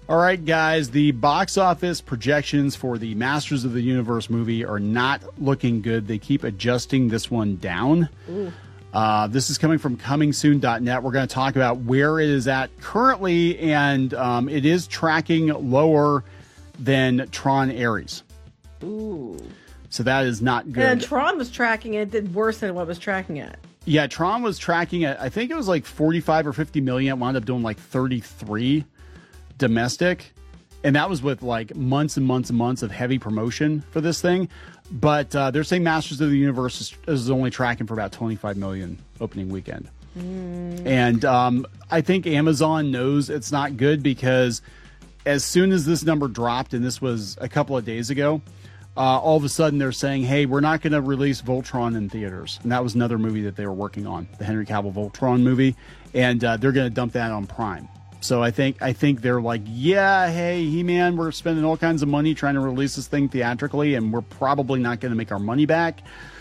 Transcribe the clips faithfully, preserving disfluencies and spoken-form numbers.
All right, guys, the box office projections for the Masters of the Universe movie are not looking good. They keep adjusting this one down. Uh, this is coming from coming soon dot net. We're going to talk about where it is at currently, and um, it is tracking lower than Tron Ares. Ooh. So that is not good. And Tron was tracking it, did worse than what it was tracking at. Yeah, Tron was tracking at, I think it was like forty-five or fifty million. It wound up doing like thirty-three domestic. And that was with like months and months and months of heavy promotion for this thing. But uh, they're saying Masters of the Universe is, is only tracking for about twenty-five million opening weekend. Mm. And um, I think Amazon knows it's not good because as soon as this number dropped, and this was a couple of days ago, Uh, all of a sudden they're saying, hey, we're not going to release Voltron in theaters. And that was another movie that they were working on, the Henry Cavill Voltron movie. And uh, they're going to dump that on Prime. So I think I think they're like, yeah, hey, He-Man, we're spending all kinds of money trying to release this thing theatrically, and we're probably not going to make our money back.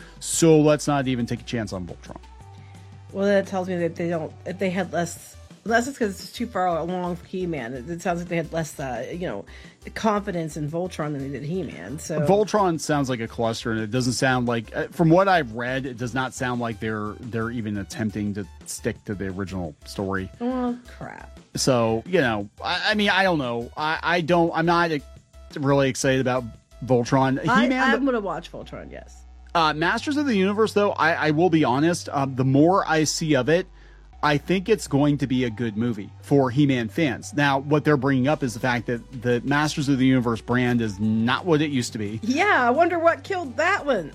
So let's not even take a chance on Voltron. Well, that tells me that they don't, if they had less, less is because it's too far along for He-Man. It, it sounds like they had less, uh, you know, confidence in Voltron than they did He-Man. So Voltron sounds like a cluster, and it doesn't sound like, from what I've read, it does not sound like they're they're even attempting to stick to the original story. Oh crap! So you know, I, I mean, I don't know. I, I don't. I'm not really excited about Voltron. I, He-Man, I'm gonna watch Voltron. Yes. Uh, Masters of the Universe, though, I, I will be honest. Um, the more I see of it, I think it's going to be a good movie for He-Man fans. Now, what they're bringing up is the fact that the Masters of the Universe brand is not what it used to be. Yeah, I wonder what killed that one,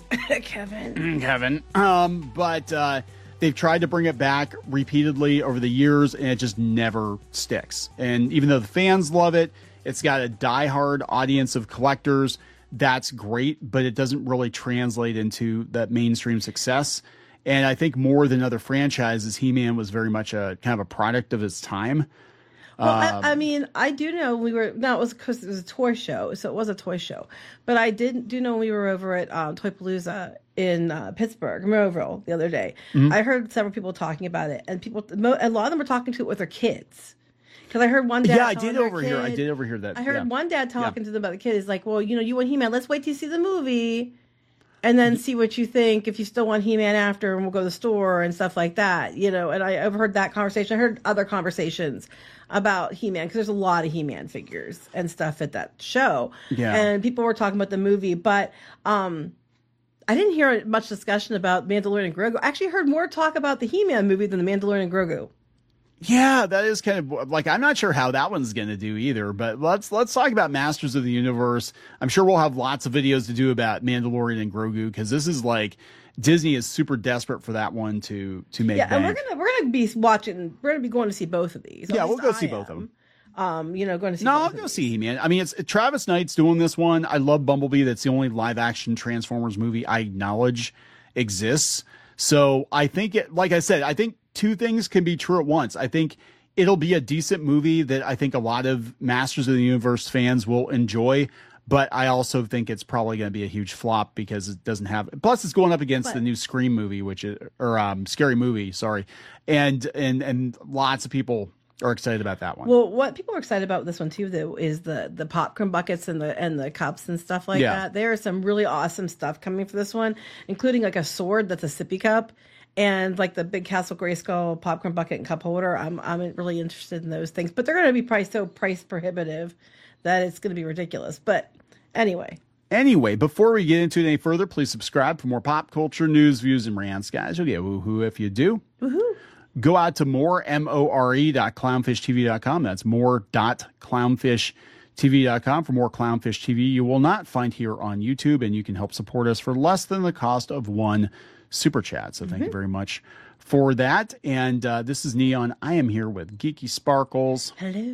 Kevin. Kevin. Um, but uh, they've tried to bring it back repeatedly over the years, and it just never sticks. And even though the fans love it, it's got a diehard audience of collectors. That's great, but it doesn't really translate into that mainstream success. And I think more than other franchises, He-Man was very much a kind of a product of its time. Well, um, I, I mean, I do know we were, no, it was because it was a toy show, so it was a toy show. But I did do know we were over at um, Toy Palooza in uh, Pittsburgh, Monroeville, the other day. Mm-hmm. I heard several people talking about it, and people, a lot of them were talking to it with their kids. Because I heard one dad. Yeah, I did overhear. I did overhear that. I heard yeah. one dad talking yeah. to them about the kid. He's like, "Well, you know, you want He-Man. Let's wait till you see the movie, and then see what you think. If you still want He-Man after, and we'll go to the store and stuff like that." You know, and I overheard that conversation. I heard other conversations about He-Man because there's a lot of He-Man figures and stuff at that show. Yeah, and people were talking about the movie, but um, I didn't hear much discussion about Mandalorian and Grogu. I actually heard more talk about the He-Man movie than the Mandalorian and Grogu. Yeah, that is kind of like, I'm not sure how that one's going to do either, but let's let's talk about Masters of the Universe. I'm sure we'll have lots of videos to do about Mandalorian and Grogu because this is like Disney is super desperate for that one to to make. Yeah, bank. and we're gonna we're gonna be watching. We're gonna be going to see both of these. Yeah, we'll go I see am. both of them. Um, you know, going to see. No, both I'll of go these. see He-Man. I mean, it's Travis Knight's doing this one. I love Bumblebee. That's the only live action Transformers movie I acknowledge exists. So I think it. Like I said, I think two things can be true at once. I think it'll be a decent movie that I think a lot of Masters of the Universe fans will enjoy, but I also think it's probably going to be a huge flop because it doesn't have. Plus, it's going up against but, the new Scream movie, which is or um, Scary Movie, sorry, and and and lots of people are excited about that one. Well, what people are excited about with this one too, though, is the the popcorn buckets and the and the cups and stuff like Yeah. that. There is some really awesome stuff coming for this one, including like a sword that's a sippy cup. And like the big Castle Grayskull popcorn bucket and cup holder, I'm I'm really interested in those things. But they're going to be priced so price prohibitive that it's going to be ridiculous. But anyway. Anyway, before we get into it any further, please subscribe for more pop culture news, views, and rants. Guys, you'll get woohoo if you do. Woohoo. Go out to more, M O R E dot clownfish T V dot com. That's more dot clownfish T V dot com for more Clownfish T V you will not find here on YouTube. And you can help support us for less than the cost of one super chat. So thank mm-hmm. you very much for that. And uh, this is Neon. I am here with Geeky Sparkles. Hello.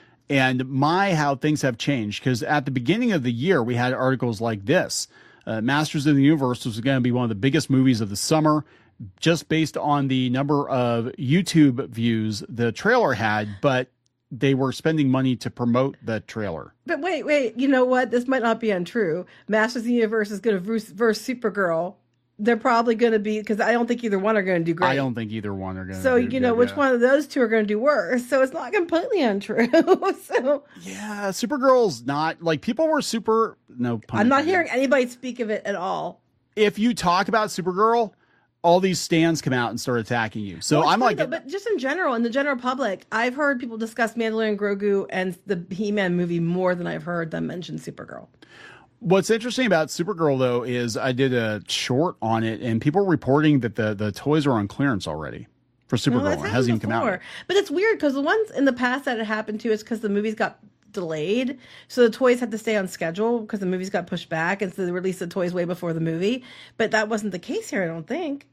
And my, how things have changed. Because at the beginning of the year, we had articles like this. Uh, Masters of the Universe was going to be one of the biggest movies of the summer, just based on the number of YouTube views the trailer had. But they were spending money to promote the trailer. But wait, wait. You know what? This might not be untrue. Masters of the Universe is going to verse, verse Supergirl they're probably going to be, because I don't think either one are going to do great. I don't think either one are going to. So do you know good, which yeah. one of those two are going to do worse. So it's not completely untrue. So yeah, Supergirl's not like people were super. No, pun I'm not intended. hearing anybody speak of it at all. If you talk about Supergirl, all these stands come out and start attacking you. So Well, it's I'm funny like, though, but just in general, in the general public, I've heard people discuss Mandalorian Grogu and the He-Man movie more than I've heard them mention Supergirl. what's interesting about Supergirl though is I did a short on it, and people were reporting that the the toys are on clearance already for Supergirl. No, that's it hasn't even come before. out. But it's weird because the ones in the past that it happened to is because the movies got delayed. So the toys had to stay on schedule because the movies got pushed back. And so they released the toys way before the movie. But that wasn't the case here, I don't think.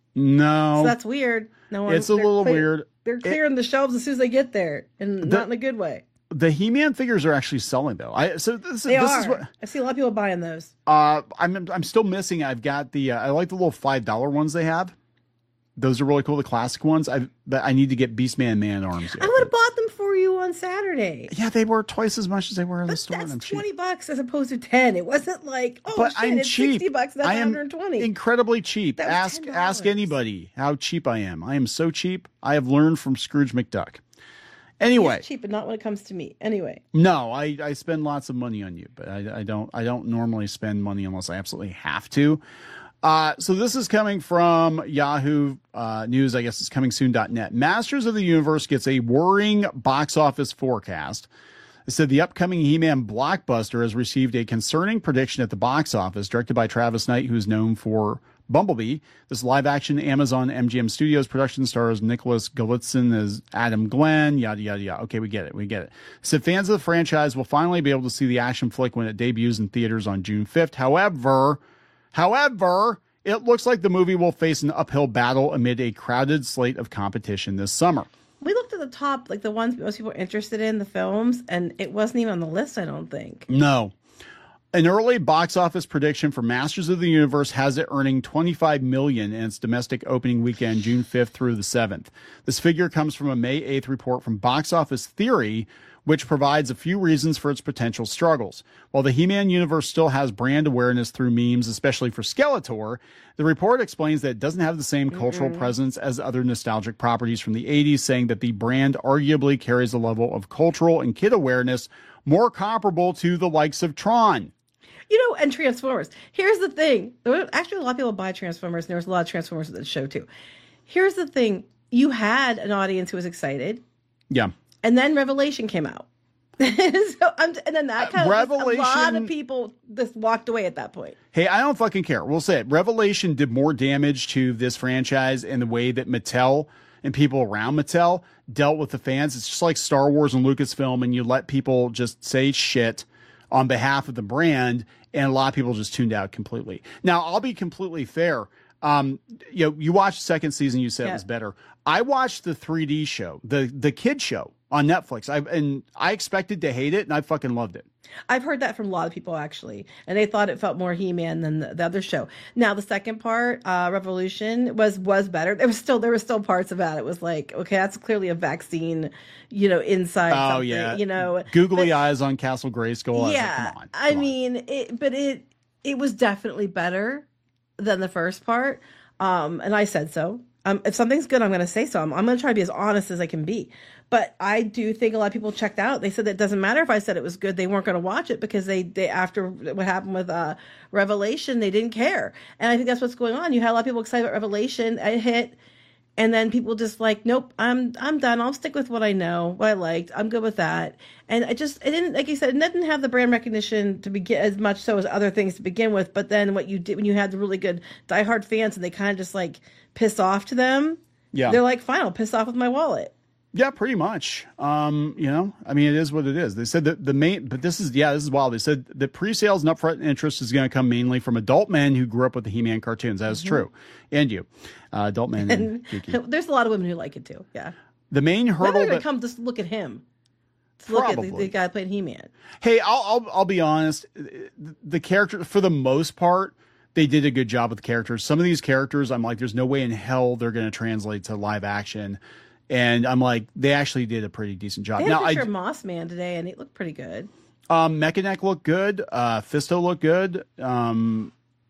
No, So that's weird. No one, it's a they're little clear- weird. They're clearing the shelves as soon as they get there, and not in a good way. The He-Man figures are actually selling though. I so this, They this are. is what I see a lot of people buying those. uh I'm I'm still missing. I've got the uh, I like the little five dollar ones they have. Those are really cool. The classic ones. I but I need to get Beastman and Man at Arms. Yet. I would have bought them for you on Saturday. Yeah, they were twice as much as they were in the But store. that's and I'm cheap. twenty bucks as opposed to ten. It wasn't like, oh, But shit, I'm it's cheap. sixty bucks. That's I am one hundred twenty. incredibly cheap. That was Ask ten ask dollars. anybody how cheap I am. I am so cheap. I have learned from Scrooge McDuck. Anyway, It's cheap, but not when it comes to me. Anyway, no, I, I spend lots of money on you, but I, I don't I don't normally spend money unless I absolutely have to. Uh, so this is coming from Yahoo uh, News. I guess it's coming soon dot net. Masters of the Universe gets a worrying box office forecast. It said the upcoming He-Man blockbuster has received a concerning prediction at the box office, directed by Travis Knight, who is known for Bumblebee. This live-action Amazon M G M Studios production stars Nicholas Galitzin as Adam Glenn, yada, yada, yada. Okay, we get it. We get it. It said fans of the franchise will finally be able to see the action flick when it debuts in theaters on June fifth. However, however, it looks like the movie will face an uphill battle amid a crowded slate of competition this summer. we looked at the top, like the ones most people are interested in, the films, and it wasn't even on the list, I don't think. No. An early box office prediction for Masters of the Universe has it earning twenty-five million dollars in its domestic opening weekend, June fifth through the seventh. This figure comes from a May eighth report from Box Office Theory, which provides a few reasons for its potential struggles. While the He-Man universe still has brand awareness through memes, especially for Skeletor, the report explains that it doesn't have the same cultural presence as other nostalgic properties from the eighties, saying that the brand arguably carries a level of cultural and kid awareness more comparable to the likes of Tron. You know, and Transformers. Here's the thing. There were actually a lot of people buy Transformers, and there was a lot of Transformers at the show, too. Here's the thing. You had an audience who was excited, Yeah. and then Revelation came out. so, I'm, and then that kind of, a lot Revelation- of people just walked away at that point. Hey, I don't fucking care. We'll say it. Revelation did more damage to this franchise in the way that Mattel and people around Mattel dealt with the fans. It's just like Star Wars and Lucasfilm, and you let people just say shit on behalf of the brand, and a lot of people just tuned out completely. Now, I'll be completely fair. Um, you know, you watched the second season, you said Yeah. it was better. I watched the three D show, the the kid show on Netflix. I and I expected to hate it, and I fucking loved it. I've heard that from a lot of people, actually, and they thought it felt more He-Man than the, the other show. Now, the second part, uh, Revolution, was was better. There was still there were still parts about it. Was like, okay, that's clearly a vaccine, you know, inside. Oh something, yeah, you know, googly but- eyes on Castle Grayskull. I was like, Yeah, come on, I come on. mean, it, but it it was definitely better than the first part, um, and I said so. Um, if something's good, I'm going to say so. I'm, I'm going to try to be as honest as I can be. But I do think a lot of people checked out. They said that it doesn't matter if I said it was good. They weren't going to watch it because they, they after what happened with uh, Revelation, they didn't care. And I think that's what's going on. You had a lot of people excited about Revelation. It hit. And then people just like, nope, I'm I'm done. I'll stick with what I know, what I liked. I'm good with that. And I just, it didn't, like you said, it didn't have the brand recognition to begin as much so as other things to begin with. But then what you did when you had the really good diehard fans and they kind of just like piss off to them, Yeah. they're like, fine, I'll piss off with my wallet. Yeah, pretty much. Um, you know, I mean, it is what it is. They said that the main, but this is, yeah, this is wild. They said the pre-sales and upfront interest is going to come mainly from adult men who grew up with the He-Man cartoons. That is true. And you, uh, adult men. And And Kiki. there's a lot of women who like it too. Yeah. The main Women hurdle are going to that, come just look at him. Just look at the, Probably. the guy playing He-Man. hey, I'll, I'll, I'll be honest. The character, for the most part, they did a good job with the characters. Some of these characters, I'm like, there's no way in hell they're going to translate to live action. And I'm like, they actually did a pretty decent job. They had Now, a I, picture of Moss Man today and it looked pretty good. Um, Mechanic looked good. Uh, Fisto looked good. Um,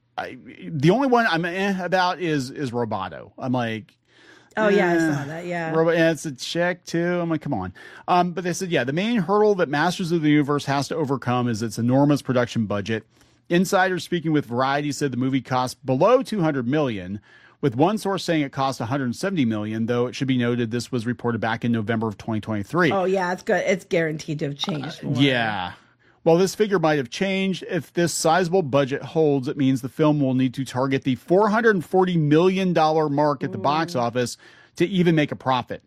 I, the only one I'm eh about is is Roboto. I'm like, oh yeah, eh, I saw that. Yeah, Robo, and it's a check too. I'm like, come on. Um, but they said, yeah, the main hurdle that Masters of the Universe has to overcome is its enormous production budget. Insiders speaking with Variety said the movie cost below two hundred million dollars, with one source saying it cost one hundred seventy million dollars, though it should be noted this was reported back in November of twenty twenty-three. Oh yeah, it's good. It's guaranteed to have changed. Uh, yeah. While this figure might have changed, if this sizable budget holds, it means the film will need to target the four hundred forty million dollars mark at the Ooh. box office to even make a profit.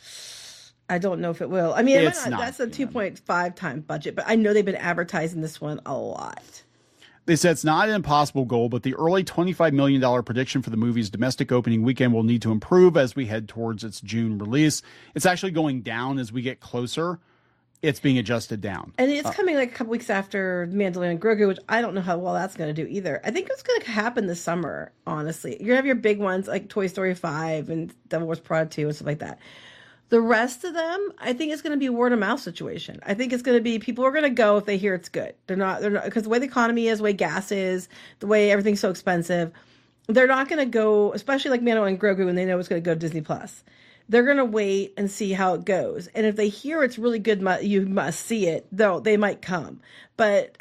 I don't know if it will. I mean, it it's not, not, that's a two point five time budget, but I know they've been advertising this one a lot. They said it's not an impossible goal, but the early twenty-five million dollars prediction for the movie's domestic opening weekend will need to improve as we head towards its June release. It's actually going down as we get closer. It's being adjusted down. And it's uh, coming like a couple weeks after Mandalorian and Grogu, which I don't know how well that's going to do either. I think it's going to happen this summer, honestly. You're going to have your big ones like Toy Story five and Devil Wears Prada two and stuff like that. The rest of them, I think it's going to be a word of mouth situation. I think it's going to be people are going to go if they hear it's good. They're not, they're not, because the way the economy is, the way gas is, the way everything's so expensive, they're not going to go, especially like Mandalorian and Grogu when they know it's going to go to Disney Plus. They're going to wait and see how it goes. And if they hear it's really good, you must see it, though they might come. But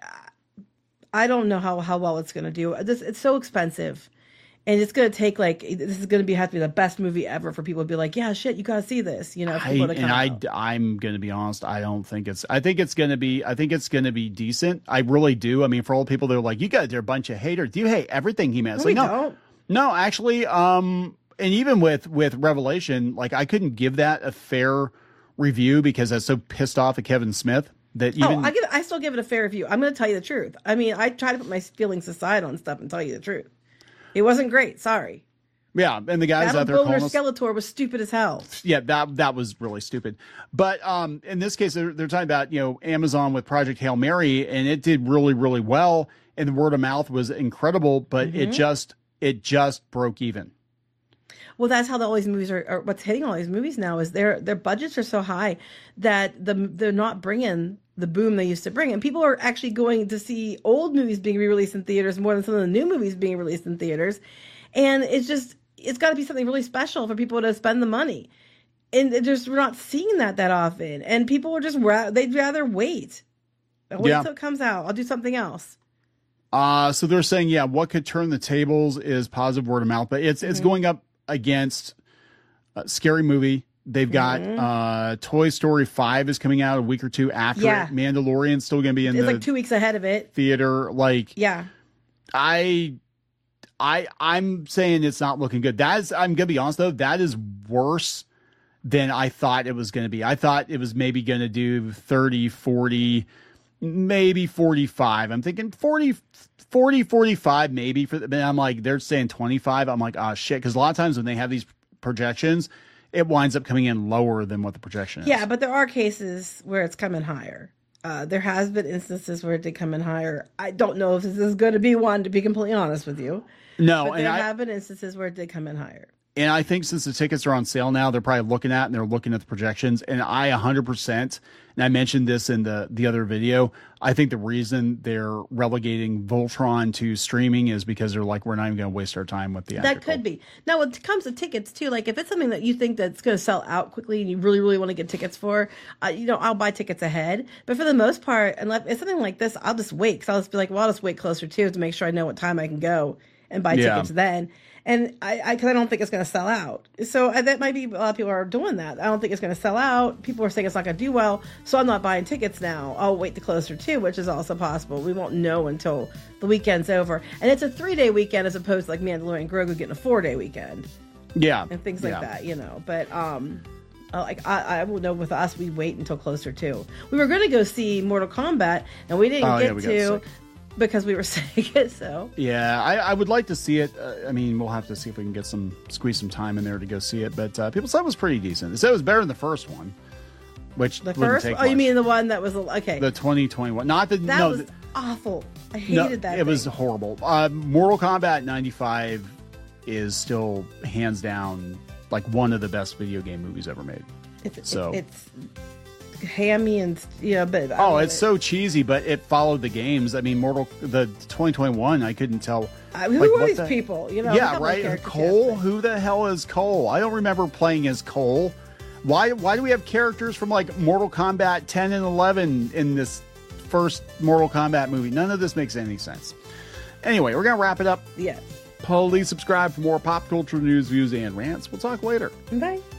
I don't know how, how well it's going to do. This, it's so expensive. And it's going to take like, this is going to be, have to be the best movie ever for people to be like, yeah, shit, you got to see this, you know. I, and I, out. I'm going to be honest. I don't think it's, I think it's going to be, I think it's going to be decent. I really do. I mean, for all the people that are like, you guys are a bunch of haters. Do you hate everything he meant? No, like, no, don't. no, actually, um, and even with, with Revelation, like I couldn't give that a fair review because I was so pissed off at Kevin Smith that even. Oh, I give it, I still give it a fair review. I'm going to tell you the truth. I mean, I try to put my feelings aside on stuff and tell you the truth. It wasn't great. Sorry. Yeah, and the guys Battle out there calling us, Skeletor was stupid as hell. Yeah, that that was really stupid. But um, in this case, they're, they're talking about you know Amazon with Project Hail Mary, and it did really really well, and the word of mouth was incredible. But mm-hmm. it just it just broke even. Well, that's how the, all these movies are, are. What's hitting all these movies now is their their budgets are so high that the they're not bringing the boom they used to bring, and people are actually going to see old movies being re-released in theaters more than some of the new movies being released in theaters, and it's just it's got to be something really special for people to spend the money, and just we're not seeing that that often, and people are just they'd rather wait. I'll wait yeah. till it comes out. I'll do something else. Uh so they're saying yeah, what could turn the tables is positive word of mouth, but it's mm-hmm. it's going up against a Scary Movie. They've got mm-hmm. uh, Toy Story five is coming out a week or two after yeah. it. Mandalorian's still going to be in it's the like two weeks ahead of it. Theater. Like, yeah, I, I, I'm saying it's not looking good. That is, I'm going to be honest though, that is worse than I thought it was going to be. I thought it was maybe going to do thirty, forty, maybe forty-five. I'm thinking forty, forty, forty-five maybe for the, but I'm like, they're saying twenty-five. I'm like, oh shit. Cause a lot of times when they have these projections, it winds up coming in lower than what the projection is. Yeah, but there are cases where it's coming higher. Uh, there has been instances where it did come in higher. I don't know if this is going to be one, to be completely honest with you. No, but there and I, have been instances where it did come in higher. And I think since the tickets are on sale now, they're probably looking at and they're looking at the projections. And I one hundred percent, and I mentioned this in the, the other video, I think the reason they're relegating Voltron to streaming is because they're like, we're not even going to waste our time with the That could be. Now, when it comes to tickets, too, like if it's something that you think that's going to sell out quickly and you really, really want to get tickets for, uh, you know, I'll buy tickets ahead. But for the most part, unless it's something like this, I'll just wait. Because I'll just be like, well, I'll just wait closer, too, to make sure I know what time I can go and buy yeah. tickets then. And I, I, because I don't think it's going to sell out. So uh, that might be a lot of people are doing that. I don't think it's going to sell out. People are saying it's not going to do well. So I'm not buying tickets now. I'll wait the closer too, which is also possible. We won't know until the weekend's over. And it's a three day weekend as opposed to like Mandalorian and Grogu getting a four day weekend. Yeah. And things like yeah. that, you know. But, um, uh, like I, I will know with us, we wait until closer too. We were going to go see Mortal Kombat and we didn't oh, get yeah, we to. Because we were sick, so yeah, I, I would like to see it. Uh, I mean, we'll have to see if we can get some squeeze some time in there to go see it. But uh, people said it was pretty decent. They said it was better than the first one, which the first. Take oh, much. You mean the one that was okay? The twenty twenty-one, not the that no, was the, awful. I hated no, that. It thing. was horrible. Uh, Mortal Kombat ninety-five is still hands down like one of the best video game movies ever made. It's so it's. hammy and you know. But I Oh, love it's it. so cheesy, but it followed the games. I mean, Mortal the twenty twenty-one. I couldn't tell. Uh, who like, are what these the- people? You know, a Yeah, couple of right. characters, Cole. yes, but- Who the hell is Cole? I don't remember playing as Cole. Why? Why do we have characters from like Mortal Kombat ten and eleven in this first Mortal Kombat movie? None of this makes any sense. Anyway, we're gonna wrap it up. Yes. Please subscribe for more pop culture news, views, and rants. We'll talk later. Bye.